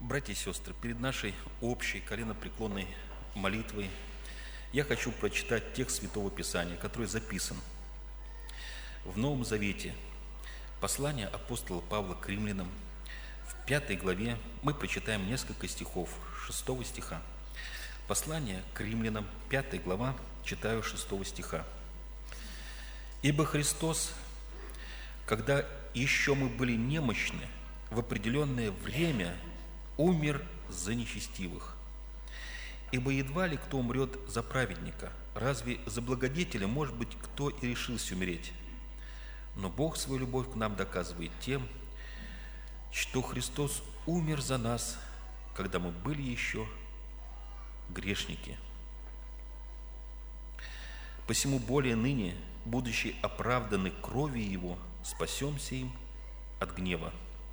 Братья и сестры, перед нашей общей коленопреклонной молитвой я хочу прочитать текст Святого Писания, который записан в Новом Завете. Послание апостола Павла к римлянам. В 5 главе мы прочитаем несколько стихов, 6 стиха. Послание к римлянам, 5 глава, читаю 6 стиха. «Ибо Христос, когда еще мы были немощны, в определенное время умер за нечестивых. Ибо едва ли кто умрет за праведника, разве за благодетеля, может быть, кто и решился умереть? Но Бог свою любовь к нам доказывает тем, что Христос умер за нас, когда мы были еще грешники. Посему более ныне, будучи оправданы кровью Его, спасемся им от гнева».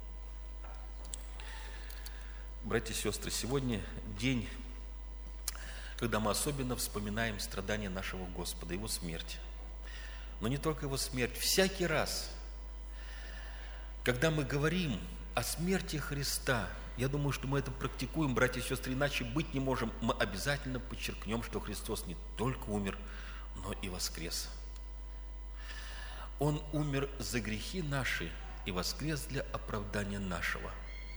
Братья и сестры, сегодня день, когда мы особенно вспоминаем страдания нашего Господа, Его смерть. Но не только Его смерть. Всякий раз, когда мы говорим о смерти Христа, я думаю, что мы это практикуем, братья и сестры, иначе быть не можем, мы обязательно подчеркнем, что Христос не только умер, но и воскрес. Он умер за грехи наши и воскрес для оправдания нашего.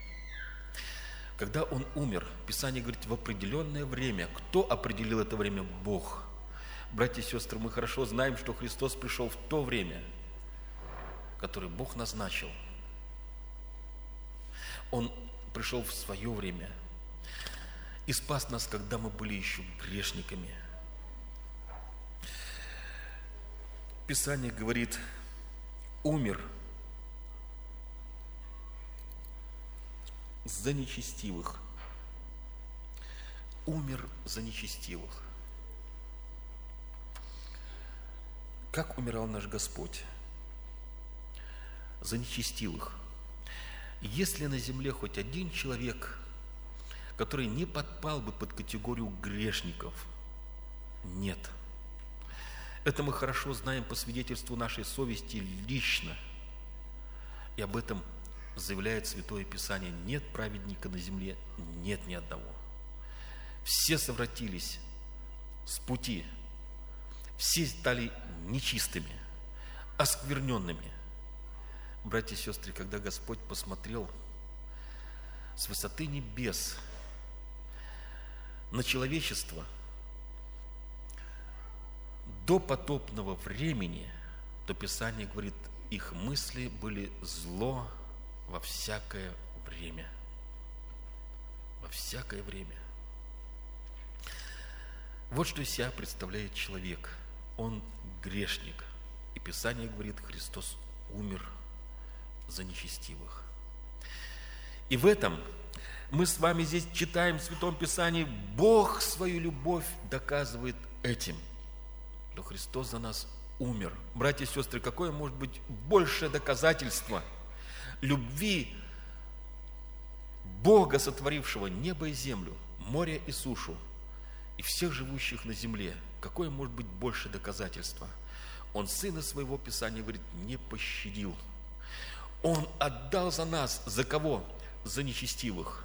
Когда Он умер, Писание говорит, в определенное время. Кто определил это время? Бог. Братья и сестры, мы хорошо знаем, что Христос пришел в то время, которое Бог назначил. Он пришел в свое время и спас нас, когда мы были еще грешниками. Писание говорит, умер за нечестивых. Умер за нечестивых. Как умирал наш Господь? За нечестивых. Если на земле хоть один человек, который не подпал бы под категорию грешников, нет. Это мы хорошо знаем по свидетельству нашей совести лично. И об этом заявляет Святое Писание: нет праведника на земле, нет ни одного. Все совратились с пути, все стали нечистыми, оскверненными. Братья и сестры, когда Господь посмотрел с высоты небес на человечество до потопного времени, то Писание говорит, их мысли были зло во всякое время. Во всякое время. Вот что из себя представляет человек. Он грешник. И Писание говорит, Христос умер за нечестивых. И в этом мы с вами здесь читаем в Святом Писании, Бог свою любовь доказывает этим, что Христос за нас умер. Братья и сестры, какое может быть большее доказательство любви Бога, сотворившего небо и землю, море и сушу, и всех живущих на земле? Какое может быть большее доказательство? Он Сына Своего, Писание говорит, не пощадил. Он отдал за нас. За кого? За нечестивых.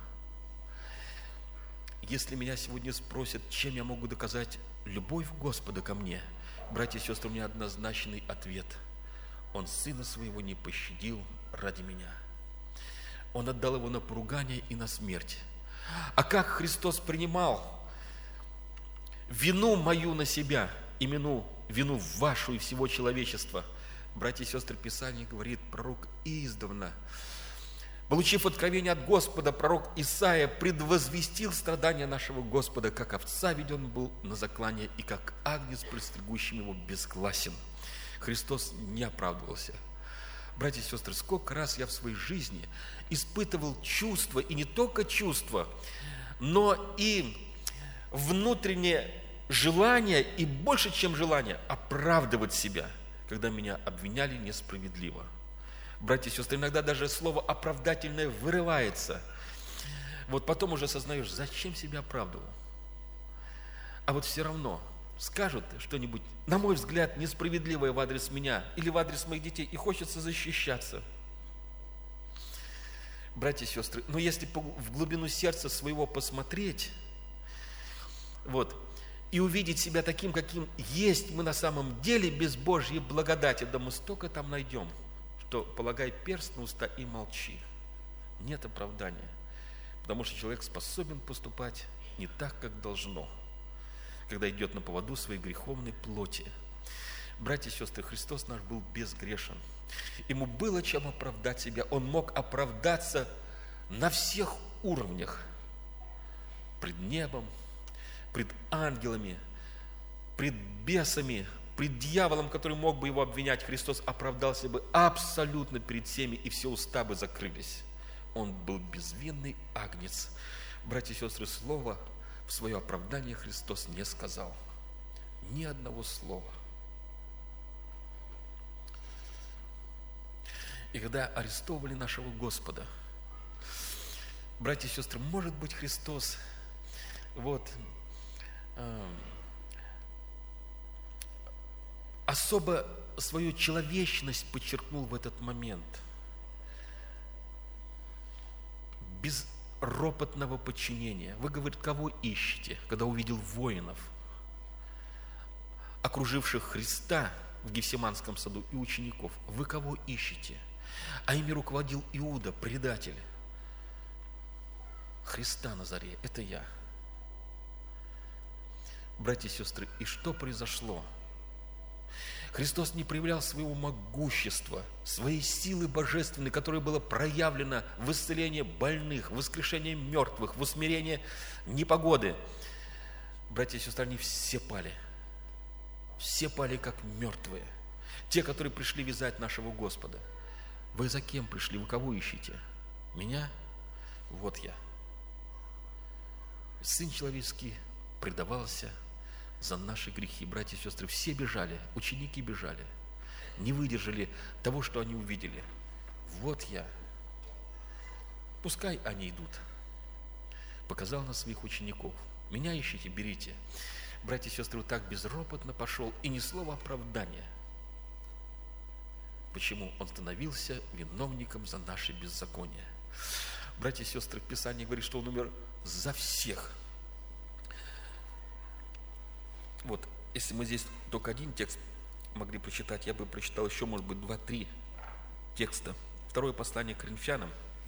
Если меня сегодня спросят, чем я могу доказать любовь Господа ко мне, братья и сестры, у меня однозначный ответ. Он Сына Своего не пощадил ради меня. Он отдал Его на поругание и на смерть. А как Христос принимал вину мою на себя, и вину вашу и всего человечества? Братья и сестры, Писание говорит, пророк издавна, получив откровение от Господа, пророк Исаия предвозвестил страдания нашего Господа, как овца веден был на заклание, и как агнец, пристригущим его, безгласен. Христос не оправдывался. Братья и сестры, сколько раз я в своей жизни испытывал чувства, и не только чувства, но и внутреннее желание, и больше, чем желание, оправдывать себя, когда меня обвиняли несправедливо. Братья и сестры, иногда даже слово оправдательное вырывается. Вот потом уже осознаешь, зачем себя оправдывал. А вот все равно скажут что-нибудь, на мой взгляд, несправедливое в адрес меня или в адрес моих детей, и хочется защищаться. Братья и сестры, но если в глубину сердца своего посмотреть, и увидеть себя таким, каким есть мы на самом деле без Божьей благодати, да мы столько там найдем, что полагай перст на уста и молчи. Нет оправдания, потому что человек способен поступать не так, как должно, когда идет на поводу своей греховной плоти. Братья и сестры, Христос наш был безгрешен. Ему было чем оправдать себя. Он мог оправдаться на всех уровнях. Пред небом, пред ангелами, пред бесами, пред дьяволом, который мог бы его обвинять. Христос оправдался бы абсолютно перед всеми, и все уста бы закрылись. Он был безвинный агнец. Братья и сестры, слова в свое оправдание Христос не сказал. Ни одного слова. И когда арестовывали нашего Господа, братья и сестры, может быть, Христос особо свою человечность подчеркнул в этот момент. Без ропотного подчинения. Вы, говорит, кого ищете, когда увидел воинов, окруживших Христа в Гефсиманском саду, и учеников? Вы кого ищете? А ими руководил Иуда, предатель. Христа на заре, это я. Братья и сестры, и что произошло? Христос не проявлял своего могущества, своей силы божественной, которая была проявлена в исцелении больных, в воскрешении мертвых, в усмирении непогоды. Братья и сестры, они все пали. Все пали, как мертвые. Те, которые пришли вязать нашего Господа. Вы за кем пришли? Вы кого ищете? Меня? Вот я. Сын человеческий предавался за наши грехи. Братья и сестры, все бежали, ученики бежали, не выдержали того, что они увидели. Вот я. Пускай они идут. Показал на своих учеников. Меня ищите, берите. Братья и сестры, вот так безропотно пошел, и ни слова оправдания. Почему? Он становился виновником за наши беззакония. Братья и сестры, Писание говорит, что Он умер за всех. Если мы здесь только один текст могли прочитать, я бы прочитал еще, может быть, 2-3 текста. Второе послание к Коринфянам,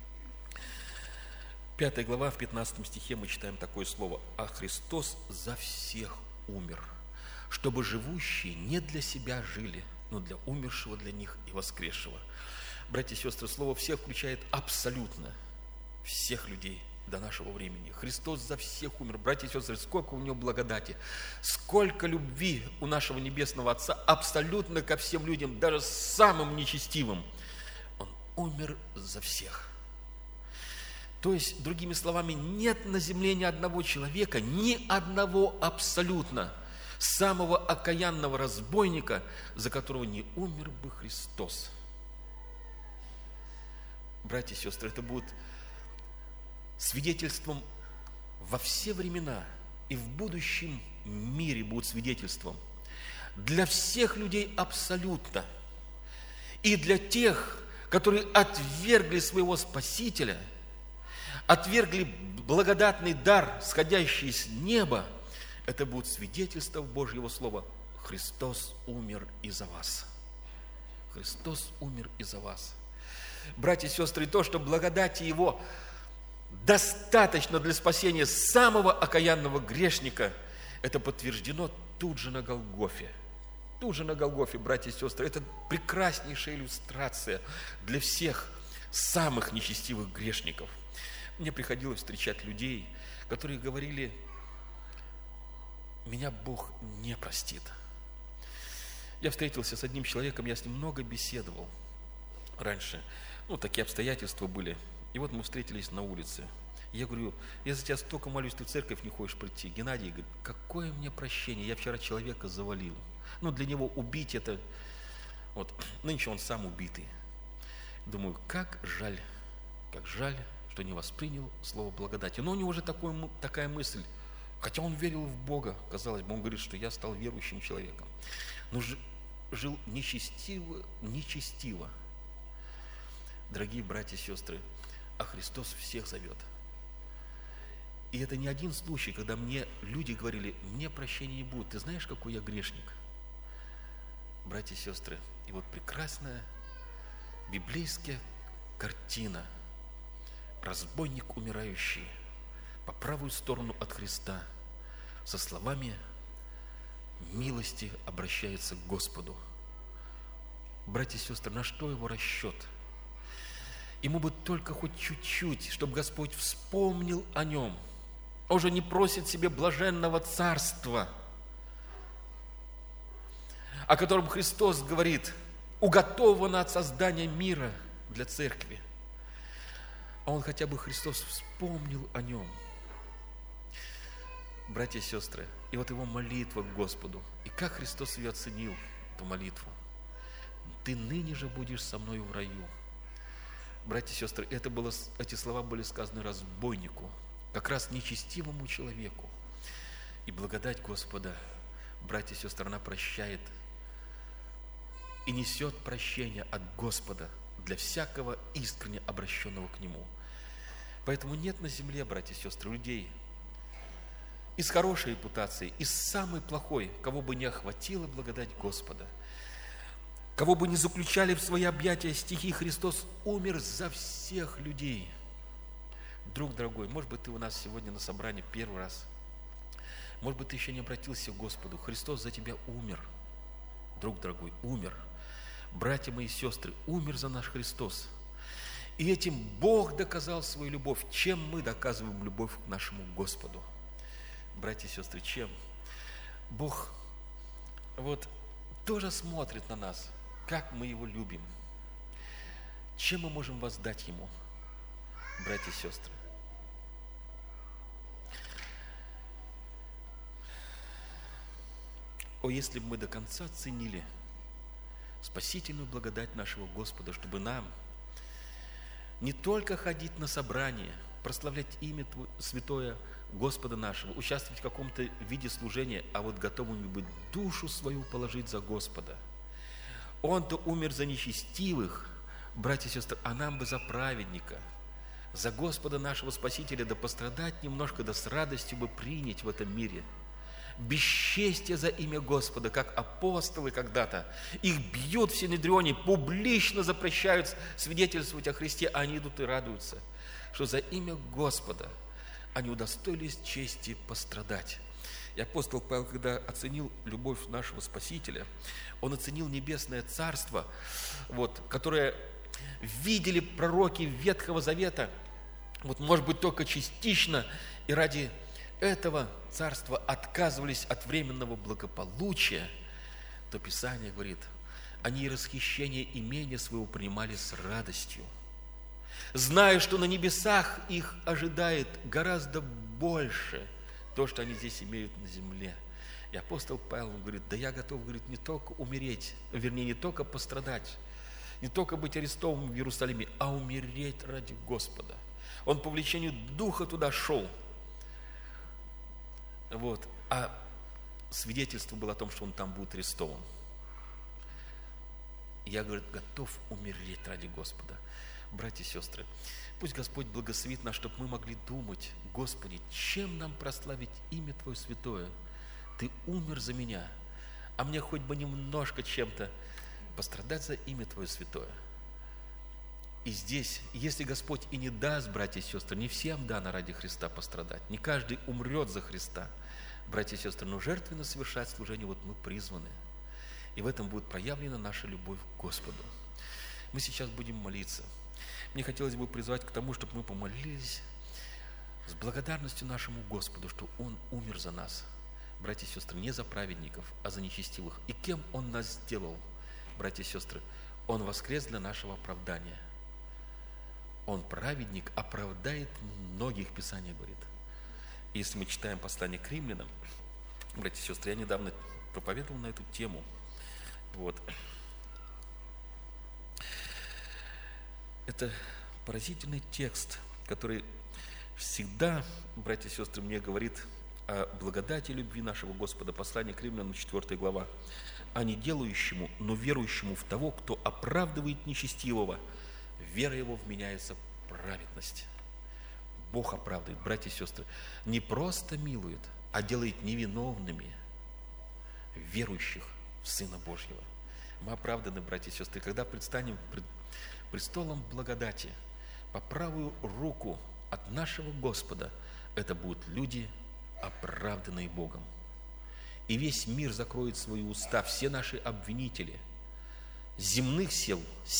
5 глава, в 15 стихе мы читаем такое слово: «А Христос за всех умер, чтобы живущие не для себя жили, но для умершего для них и воскресшего». Братья и сестры, слово «всех» включает абсолютно всех людей до нашего времени. Христос за всех умер. Братья и сестры, сколько у Него благодати, сколько любви у нашего Небесного Отца абсолютно ко всем людям, даже самым нечестивым. Он умер за всех. То есть, другими словами, нет на земле ни одного человека, ни одного абсолютно самого окаянного разбойника, за которого не умер бы Христос. Братья и сестры, это будет свидетельством во все времена и в будущем мире, будет свидетельством для всех людей абсолютно, и для тех, которые отвергли своего Спасителя, отвергли благодатный дар, сходящий с неба. Это будет свидетельство Божьего Слова: Христос умер и за вас. Христос умер и за вас. Братья и сестры, то, что благодати Его достаточно для спасения самого окаянного грешника, это подтверждено тут же на Голгофе. Тут же на Голгофе, братья и сестры, это прекраснейшая иллюстрация для всех самых нечестивых грешников. Мне приходилось встречать людей, которые говорили: меня Бог не простит. Я встретился с одним человеком, я с ним много беседовал раньше. Такие обстоятельства были. И вот мы встретились на улице. Я говорю: я за тебя столько молюсь, ты в церковь не хочешь прийти. Геннадий говорит: какое мне прощение, я вчера человека завалил. Для него убить это, нынче он сам убитый. Думаю, как жаль, что не воспринял слово благодати. Но у него же такая мысль, хотя он верил в Бога, казалось бы, он говорит, что я стал верующим человеком. Но жил нечестиво. Дорогие братья и сестры, а Христос всех зовет. И это не один случай, когда мне люди говорили: мне прощения не будет, ты знаешь, какой я грешник. Братья и сестры, и вот прекрасная библейская картина. Разбойник умирающий по правую сторону от Христа со словами милости обращается к Господу. Братья и сестры, на что его расчет? Ему бы только хоть чуть-чуть, чтобы Господь вспомнил о нем. Он же не просит себе блаженного царства, о котором Христос говорит: уготовано от создания мира для церкви. А он хотя бы, Христос, вспомнил о нем. Братья и сестры, и вот его молитва к Господу. И как Христос ее оценил, эту молитву. Ты ныне же будешь со мною в раю. Братья и сестры, эти слова были сказаны разбойнику, как раз нечестивому человеку. И благодать Господа, братья и сестры, она прощает и несет прощение от Господа для всякого искренне обращенного к Нему. Поэтому нет на земле, братья и сестры, людей и с хорошей репутацией, и с самой плохой, кого бы не охватила благодать Господа, кого бы не заключали в свои объятия стихи: Христос умер за всех людей. Друг дорогой, может быть, ты у нас сегодня на собрании первый раз, может быть, ты еще не обратился к Господу. Христос за тебя умер, друг дорогой, умер. Братья мои и сестры, умер за наш Христос. И этим Бог доказал свою любовь. Чем мы доказываем любовь к нашему Господу? Братья и сестры, чем? Бог вот тоже смотрит на нас, как мы Его любим. Чем мы можем воздать Ему, братья и сестры? О, если бы мы до конца ценили спасительную благодать нашего Господа, чтобы нам не только ходить на собрания, прославлять имя святое Господа нашего, участвовать в каком-то виде служения, а вот готовыми быть душу свою положить за Господа. Он-то умер за нечестивых, братья и сестры, а нам бы за праведника, за Господа нашего Спасителя, да пострадать немножко, да с радостью бы принять в этом мире бесчестие за имя Господа, как апостолы когда-то. Их бьют в Синедрионе, публично запрещают свидетельствовать о Христе, а они идут и радуются, что за имя Господа они удостоились чести пострадать. И апостол Павел, когда оценил любовь нашего Спасителя, он оценил небесное царство, которое видели пророки Ветхого Завета, может быть, только частично, и ради этого царства отказывались от временного благополучия, то Писание говорит: они и расхищение имения своего принимали с радостью, зная, что на небесах их ожидает гораздо больше то, что они здесь имеют на земле. И апостол Павел говорит: да я готов, говорит, не только умереть, не только пострадать, не только быть арестованным в Иерусалиме, а умереть ради Господа. Он по влечению Духа туда шел. А свидетельство было о том, что он там будет арестован. Я, говорит, готов умереть ради Господа. Братья и сестры, пусть Господь благословит нас, чтобы мы могли думать: Господи, чем нам прославить имя Твое святое? Ты умер за меня, а мне хоть бы немножко чем-то пострадать за имя Твое святое. И здесь, если Господь и не даст, братья и сестры, не всем дано ради Христа пострадать, не каждый умрет за Христа, братья и сестры, но жертвенно совершать служение мы призваны. И в этом будет проявлена наша любовь к Господу. Мы сейчас будем молиться. Мне хотелось бы призвать к тому, чтобы мы помолились с благодарностью нашему Господу, что Он умер за нас, братья и сестры, не за праведников, а за нечестивых. И кем Он нас сделал, братья и сестры? Он воскрес для нашего оправдания. Он, праведник, оправдает многих, Писание говорит. И если мы читаем послание к римлянам, братья и сестры, я недавно проповедовал на эту тему. Это поразительный текст, который всегда, братья и сестры, мне говорит о благодати и любви нашего Господа. Послание к римлянам, 4 глава. «А не делающему, но верующему в того, кто оправдывает нечестивого, вера его вменяется праведность. Бог оправдывает, братья и сестры, не просто милует, а делает невиновными верующих в Сына Божьего. Мы оправданы, братья и сестры, когда предстанем пред престолом благодати по правую руку от нашего Господа, это будут люди, оправданные Богом. И весь мир закроет свои уста, все наши обвинители земных сил,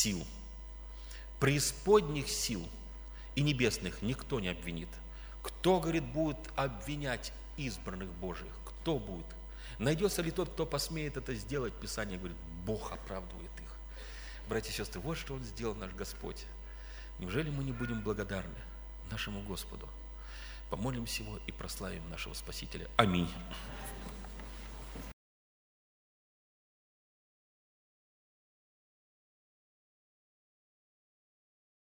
преисподних сил и небесных никто не обвинит. Кто, говорит, будет обвинять избранных Божьих? Кто будет? Найдется ли тот, кто посмеет это сделать? Писание говорит, Бог оправдывает их. Братья и сестры, вот что Он сделал наш Господь. Неужели мы не будем благодарны нашему Господу? Помолимся Его и прославим нашего Спасителя. Аминь.